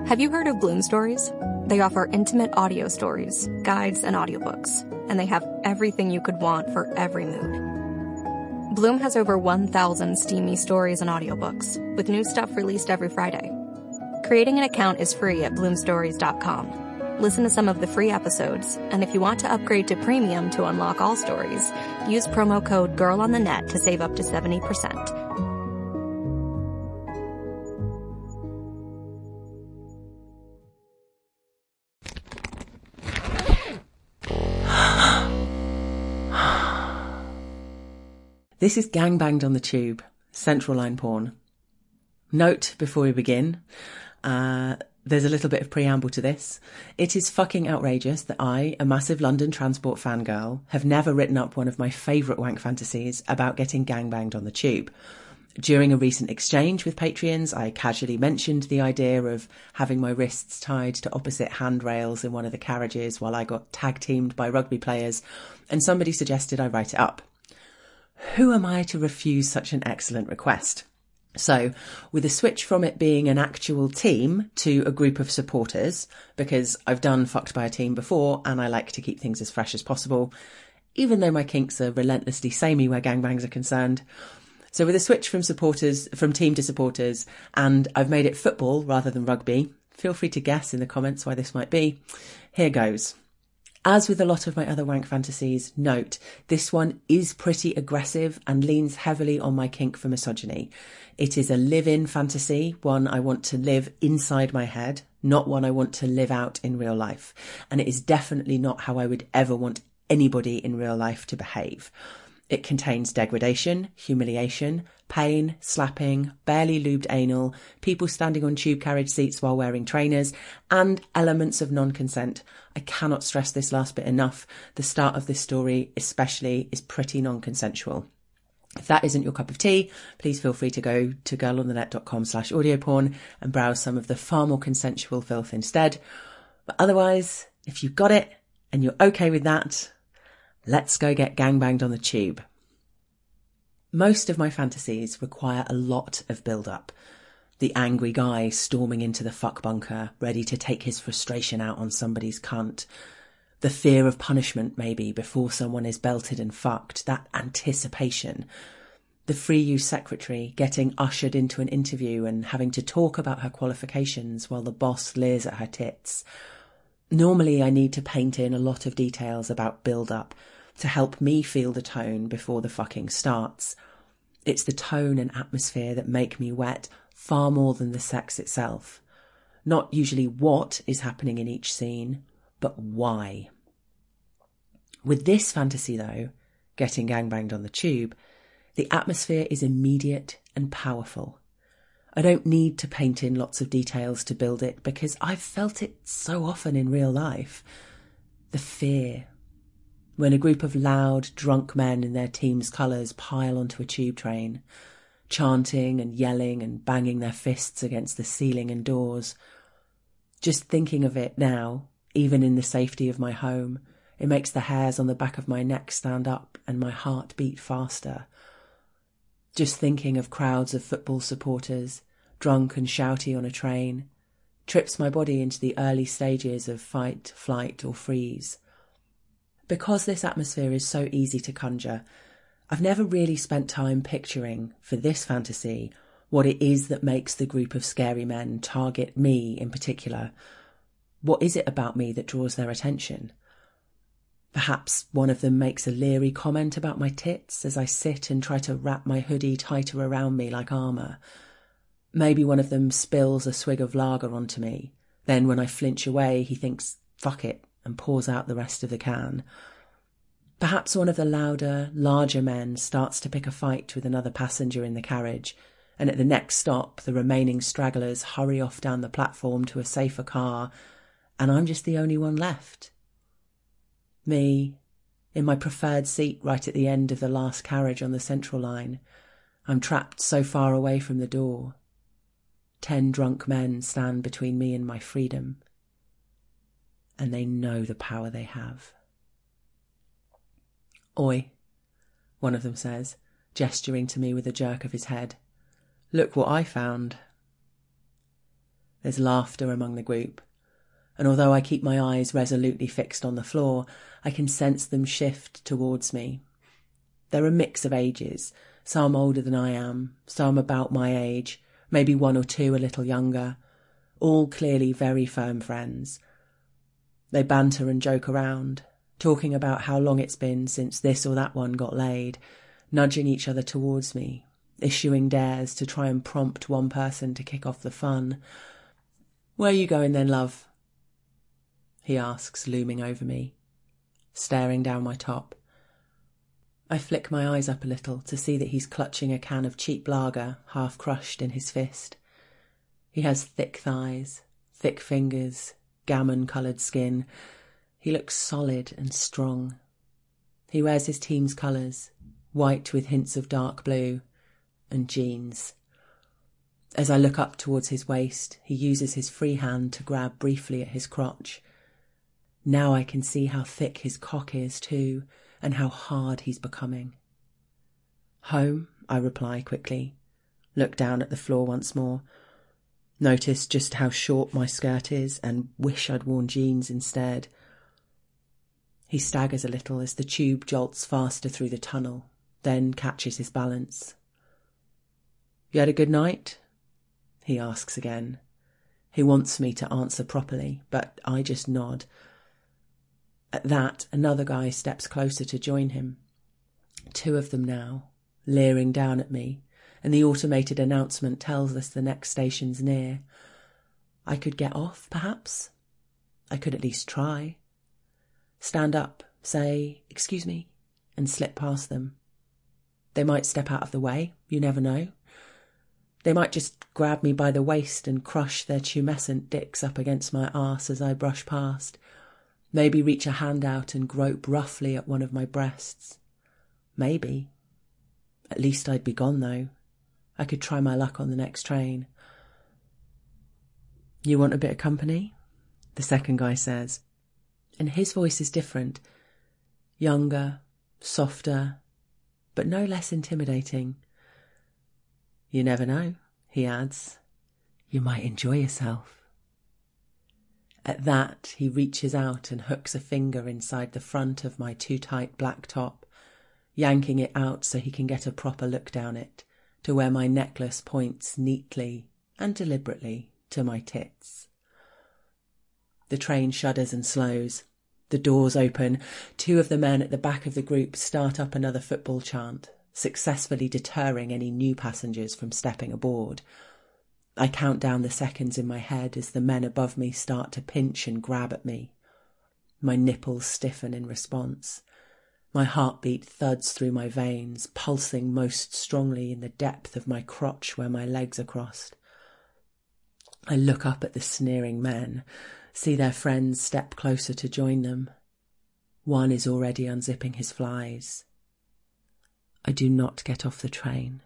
Have you heard of Bloom Stories? They offer intimate audio stories, guides, and audiobooks, and they have everything you could want for every mood. Bloom has over 1,000 steamy stories and audiobooks, with new stuff released every Friday. Creating an account is free at bloomstories.com. Listen to some of the free episodes, and if you want to upgrade to premium to unlock all stories, use promo code GIRLONTHENET to save up to 70%. This is Gangbanged on the Tube, Central Line porn. Note before we begin, there's a little bit of preamble to this. It is fucking outrageous that I, a massive London Transport fangirl, have never written up one of my favourite wank fantasies about getting gangbanged on the tube. During a recent exchange with Patreons, I casually mentioned the idea of having my wrists tied to opposite handrails in one of the carriages while I got tag-teamed by rugby players, and somebody suggested I write it up. Who am I to refuse such an excellent request? So, with a switch from it being an actual team to a group of supporters, because I've done fucked by a team before and I like to keep things as fresh as possible, even though my kinks are relentlessly samey where gangbangs are concerned. So with a switch from team to supporters, and I've made it football rather than rugby, feel free to guess in the comments why this might be. Here goes. As with a lot of my other wank fantasies, note, this one is pretty aggressive and leans heavily on my kink for misogyny. It is a live-in fantasy, one I want to live inside my head, not one I want to live out in real life. And it is definitely not how I would ever want anybody in real life to behave. It contains degradation, humiliation, pain, slapping, barely lubed anal, people standing on tube carriage seats while wearing trainers, and elements of non-consent. I cannot stress this last bit enough. The start of this story especially is pretty non-consensual. If that isn't your cup of tea, please feel free to go to girlonthenet.com/audioporn and browse some of the far more consensual filth instead. But otherwise, if you've got it and you're okay with that, let's go get gangbanged on the tube. Most of my fantasies require a lot of build-up. The angry guy storming into the fuck bunker, ready to take his frustration out on somebody's cunt. The fear of punishment, maybe, before someone is belted and fucked. That anticipation. The free use secretary getting ushered into an interview and having to talk about her qualifications while the boss leers at her tits. Normally I need to paint in a lot of details about build-up to help me feel the tone before the fucking starts. It's the tone and atmosphere that make me wet far more than the sex itself. Not usually what is happening in each scene, but why. With this fantasy though, getting gangbanged on the tube, the atmosphere is immediate and powerful. I don't need to paint in lots of details to build it because I've felt it so often in real life. The fear. When a group of loud, drunk men in their team's colours pile onto a tube train, chanting and yelling and banging their fists against the ceiling and doors. Just thinking of it now, even in the safety of my home, it makes the hairs on the back of my neck stand up and my heart beat faster. Just thinking of crowds of football supporters, drunk and shouty on a train, trips my body into the early stages of fight, flight or freeze. Because this atmosphere is so easy to conjure, I've never really spent time picturing, for this fantasy, what it is that makes the group of scary men target me in particular. What is it about me that draws their attention? Perhaps one of them makes a leery comment about my tits as I sit and try to wrap my hoodie tighter around me like armour. Maybe one of them spills a swig of lager onto me. Then when I flinch away, he thinks, fuck it, and pours out the rest of the can. Perhaps one of the louder, larger men starts to pick a fight with another passenger in the carriage, and at the next stop the remaining stragglers hurry off down the platform to a safer car, and I'm just the only one left. Me, in my preferred seat right at the end of the last carriage on the Central Line. I'm trapped so far away from the door. 10 drunk men stand between me and my freedom. And they know the power they have. Oi, one of them says, gesturing to me with a jerk of his head. Look what I found. There's laughter among the group, and although I keep my eyes resolutely fixed on the floor, I can sense them shift towards me. They're a mix of ages, some older than I am, some about my age, maybe one or two a little younger, all clearly very firm friends. They banter and joke around, talking about how long it's been since this or that one got laid, nudging each other towards me, issuing dares to try and prompt one person to kick off the fun. "Where are you going then, love?" he asks, looming over me, staring down my top. I flick my eyes up a little to see that he's clutching a can of cheap lager, half crushed in his fist. He has thick thighs, thick fingers, gammon-coloured skin. He looks solid and strong. He wears his team's colours, white with hints of dark blue, and jeans. As I look up towards his waist, he uses his free hand to grab briefly at his crotch. Now I can see how thick his cock is too, and how hard he's becoming. "Home," I reply quickly, look down at the floor once more, notice just how short my skirt is and wish I'd worn jeans instead. He staggers a little as the tube jolts faster through the tunnel, then catches his balance. "You had a good night?" he asks again. He wants me to answer properly, but I just nod. At that, another guy steps closer to join him. Two of them now, leering down at me, and the automated announcement tells us the next station's near. I could get off, perhaps? I could at least try. Stand up, say, "Excuse me," and slip past them. They might step out of the way, you never know. They might just grab me by the waist and crush their tumescent dicks up against my arse as I brush past. Maybe reach a hand out and grope roughly at one of my breasts. Maybe. At least I'd be gone, though. I could try my luck on the next train. "You want a bit of company?" the second guy says. And his voice is different. Younger, softer, but no less intimidating. "You never know," he adds. "You might enjoy yourself." At that, he reaches out and hooks a finger inside the front of my too-tight black top, yanking it out so he can get a proper look down it, to where my necklace points neatly and deliberately to my tits. The train shudders and slows. The doors open. Two of the men at the back of the group start up another football chant, successfully deterring any new passengers from stepping aboard. I count down the seconds in my head as the men above me start to pinch and grab at me. My nipples stiffen in response. My heartbeat thuds through my veins, pulsing most strongly in the depth of my crotch where my legs are crossed. I look up at the sneering men, see their friends step closer to join them. One is already unzipping his flies. I do not get off the train.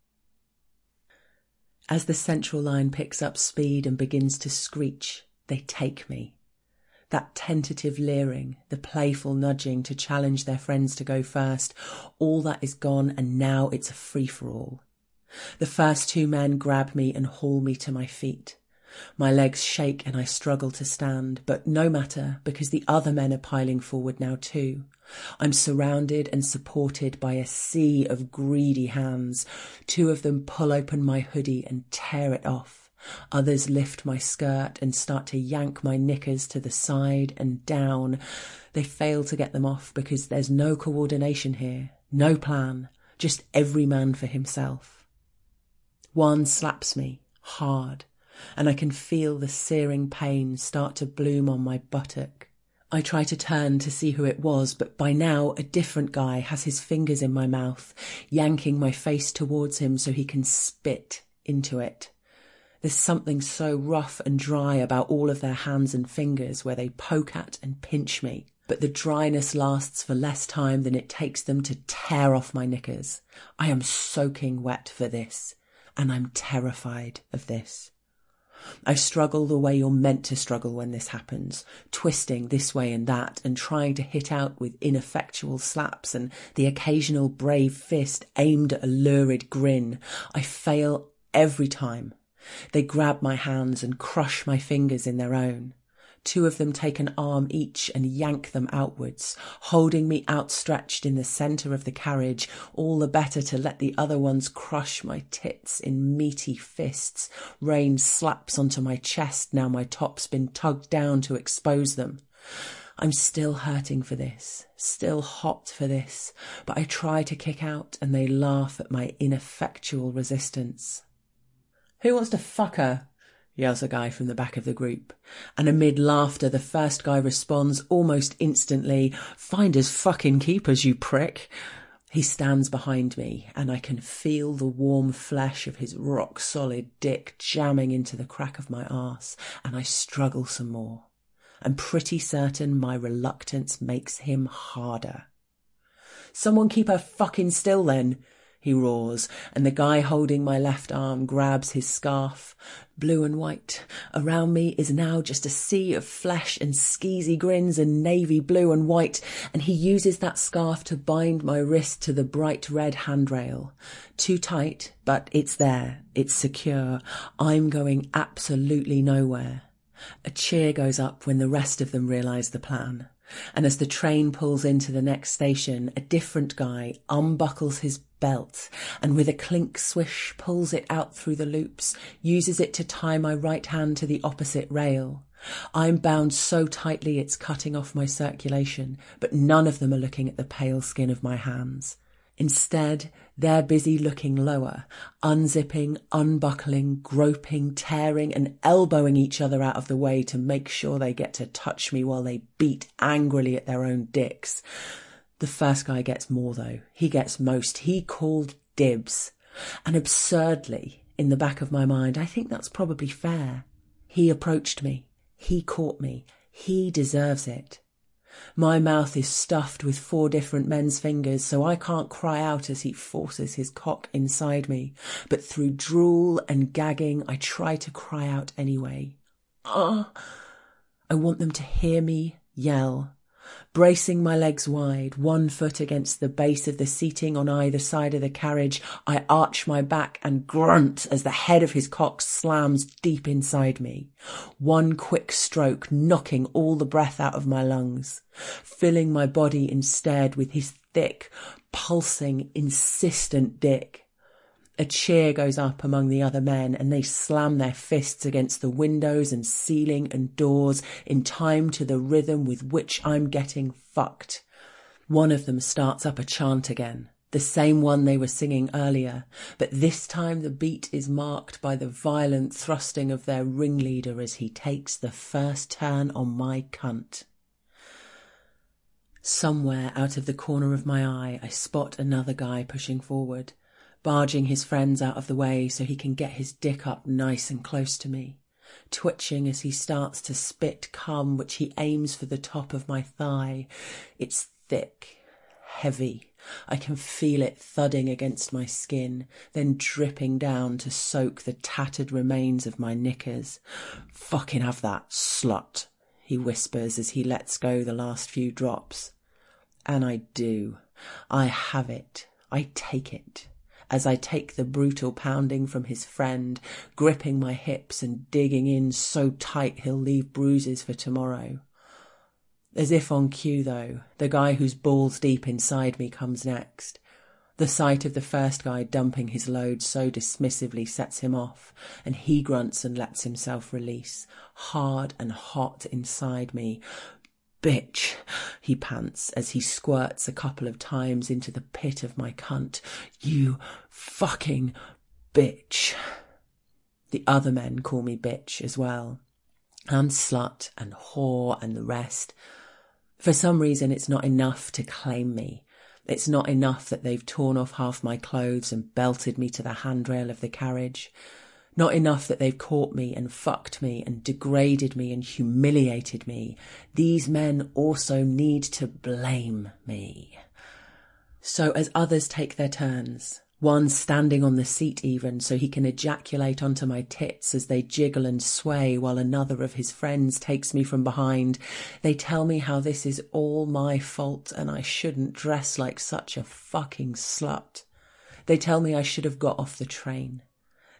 As the central line picks up speed and begins to screech, they take me. That tentative leering, the playful nudging to challenge their friends to go first, all that is gone, and now it's a free-for-all. The first two men grab me and haul me to my feet. My legs shake and I struggle to stand, but no matter, because the other men are piling forward now too. I'm surrounded and supported by a sea of greedy hands. Two of them pull open my hoodie and tear it off. Others lift my skirt and start to yank my knickers to the side and down. They fail to get them off because there's no coordination here, no plan, just every man for himself. One slaps me, hard, and I can feel the searing pain start to bloom on my buttock. I try to turn to see who it was, but by now a different guy has his fingers in my mouth, yanking my face towards him so he can spit into it. There's something so rough and dry about all of their hands and fingers where they poke at and pinch me, but the dryness lasts for less time than it takes them to tear off my knickers. I am soaking wet for this, and I'm terrified of this. I struggle the way you're meant to struggle when this happens, twisting this way and that and trying to hit out with ineffectual slaps and the occasional brave fist aimed at a lurid grin. I fail every time, They grab my hands and crush my fingers in their own. 2 of them take an arm each and yank them outwards, holding me outstretched in the centre of the carriage, all the better to let the other ones crush my tits in meaty fists. Rain slaps onto my chest now my top's been tugged down to expose them. I'm still hurting for this, still hot for this, but I try to kick out and they laugh at my ineffectual resistance. "Who wants to fuck her?" yells a guy from the back of the group, and amid laughter the first guy responds almost instantly, "Finders fucking keepers, you prick." He stands behind me and I can feel the warm flesh of his rock-solid dick jamming into the crack of my arse, and I struggle some more. I'm pretty certain my reluctance makes him harder. "Someone keep her fucking still then," he roars, and the guy holding my left arm grabs his scarf. Blue and white. Around me is now just a sea of flesh and skeezy grins and navy blue and white, and he uses that scarf to bind my wrist to the bright red handrail. Too tight, but it's there. It's secure. I'm going absolutely nowhere. A cheer goes up when the rest of them realise the plan. And as the train pulls into the next station, a different guy unbuckles his belt and with a clink swish pulls it out through the loops, uses it to tie my right hand to the opposite rail. I'm bound so tightly it's cutting off my circulation, but none of them are looking at the pale skin of my hands. Instead, they're busy looking lower, unzipping, unbuckling, groping, tearing and elbowing each other out of the way to make sure they get to touch me while they beat angrily at their own dicks. The first guy gets more though. He gets most. He called dibs. And absurdly, in the back of my mind, I think that's probably fair. He approached me. He caught me. He deserves it. My mouth is stuffed with 4 different men's fingers, so I can't cry out as he forces his cock inside me. But through drool and gagging, I try to cry out anyway. I want them to hear me yell. Bracing my legs wide, 1 foot against the base of the seating on either side of the carriage, I arch my back and grunt as the head of his cock slams deep inside me. 1 quick stroke knocking all the breath out of my lungs, filling my body instead with his thick, pulsing, insistent dick. A cheer goes up among the other men and they slam their fists against the windows and ceiling and doors in time to the rhythm with which I'm getting fucked. One of them starts up a chant again, the same one they were singing earlier, but this time the beat is marked by the violent thrusting of their ringleader as he takes the first turn on my cunt. Somewhere out of the corner of my eye, I spot another guy pushing forward, barging his friends out of the way so he can get his dick up nice and close to me, twitching as he starts to spit cum which he aims for the top of my thigh. It's thick, heavy. I can feel it thudding against my skin, then dripping down to soak the tattered remains of my knickers. "Fucking have that, slut," he whispers as he lets go the last few drops. And I do. I have it. I take it. As I take the brutal pounding from his friend, gripping my hips and digging in so tight he'll leave bruises for tomorrow. As if on cue though, the guy who's balls deep inside me comes next. The sight of the first guy dumping his load so dismissively sets him off, and he grunts and lets himself release, hard and hot inside me. "Bitch," he pants as he squirts a couple of times into the pit of my cunt. "You fucking bitch." The other men call me bitch as well, and slut and whore and the rest. For some reason it's not enough to claim me. It's not enough that they've torn off half my clothes and belted me to the handrail of the carriage. Not enough that they've caught me and fucked me and degraded me and humiliated me. These men also need to blame me. So as others take their turns, one standing on the seat even so he can ejaculate onto my tits as they jiggle and sway while another of his friends takes me from behind, they tell me how this is all my fault and I shouldn't dress like such a fucking slut. They tell me I should have got off the train.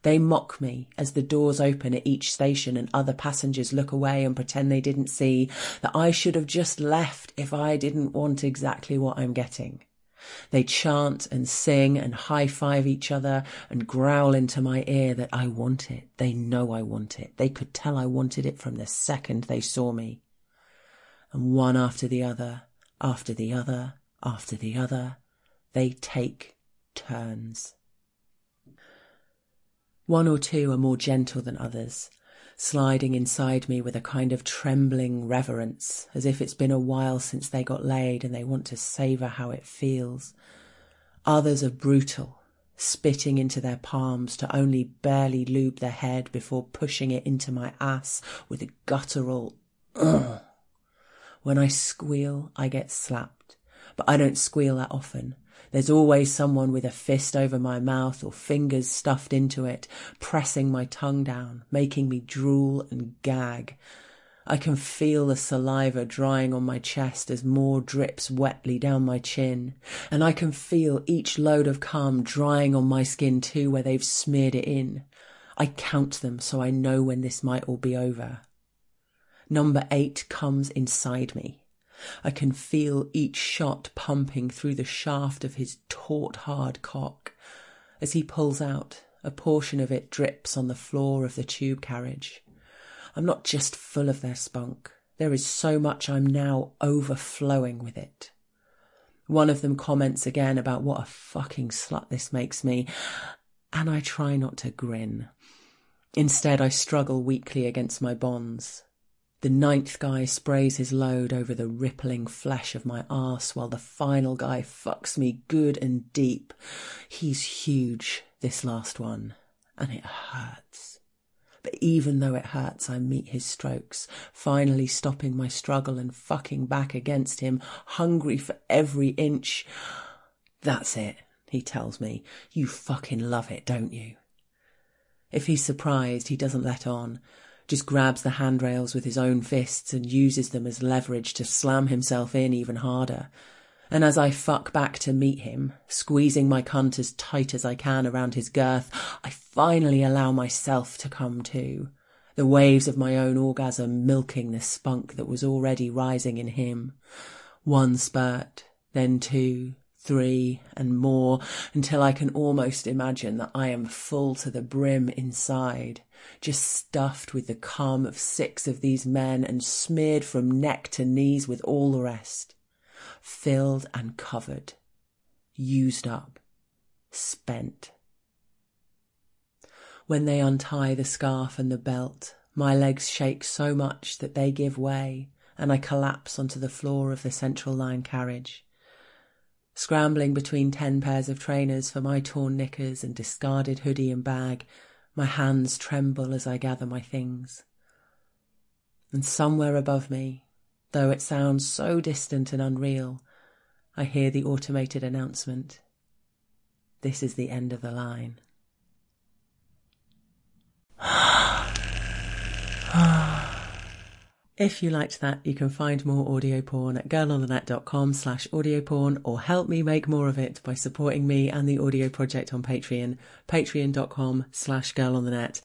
They mock me as the doors open at each station and other passengers look away and pretend they didn't see that I should have just left if I didn't want exactly what I'm getting. They chant and sing and high-five each other and growl into my ear that I want it. They know I want it. They could tell I wanted it from the second they saw me. And one after the other, after the other, after the other, they take turns. One or two are more gentle than others, sliding inside me with a kind of trembling reverence, as if it's been a while since they got laid and they want to savour how it feels. Others are brutal, spitting into their palms to only barely lube their head before pushing it into my ass with a guttural ugh. When I squeal, I get slapped, but I don't squeal that often. There's always someone with a fist over my mouth or fingers stuffed into it, pressing my tongue down, making me drool and gag. I can feel the saliva drying on my chest as more drips wetly down my chin, and I can feel each load of cum drying on my skin too where they've smeared it in. I count them so I know when this might all be over. Number 8 comes inside me. I can feel each shot pumping through the shaft of his taut, hard cock. As he pulls out, a portion of it drips on the floor of the tube carriage. I'm not just full of their spunk. There is so much I'm now overflowing with it. One of them comments again about what a fucking slut this makes me, and I try not to grin. Instead, I struggle weakly against my bonds. The 9th guy sprays his load over the rippling flesh of my arse while the final guy fucks me good and deep. He's huge, this last one, and it hurts. But even though it hurts, I meet his strokes, finally stopping my struggle and fucking back against him, hungry for every inch. That's it, he tells me. You fucking love it, don't you? If he's surprised, he doesn't let on. Just grabs the handrails with his own fists and uses them as leverage to slam himself in even harder. And as I fuck back to meet him, squeezing my cunt as tight as I can around his girth, I finally allow myself to come too, the waves of my own orgasm milking the spunk that was already rising in him. 1 spurt, then 2, 3, and more, until I can almost imagine that I am full to the brim inside, just stuffed with the cum of 6 of these men and smeared from neck to knees with all the rest. Filled and covered. Used up. Spent. When they untie the scarf and the belt, my legs shake so much that they give way, and I collapse onto the floor of the Central Line carriage. Scrambling between 10 pairs of trainers for my torn knickers and discarded hoodie and bag, my hands tremble as I gather my things. And somewhere above me, though it sounds so distant and unreal, I hear the automated announcement. This is the end of the line. If you liked that, you can find more audio porn at girlonthenet.com/audioporn, or help me make more of it by supporting me and the audio project on Patreon, patreon.com/girlonthenet.